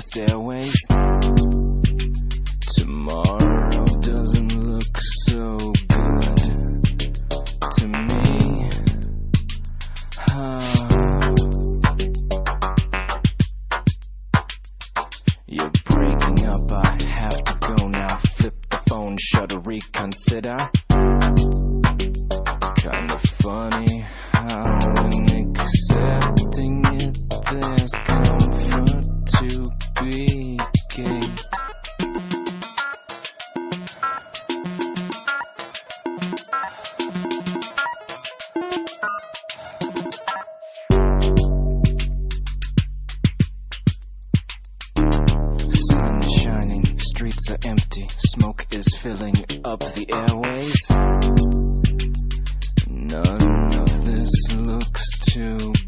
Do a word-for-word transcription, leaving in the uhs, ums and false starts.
stairways. Tomorrow doesn't look so good to me. Huh. You're breaking up, I have to go now. Flip the phone, shut or reconsider. Kinda funny how in accepting it there's comfort to be gained. Sun shining, streets are empty, smoke is filling up the airways. None of this looks too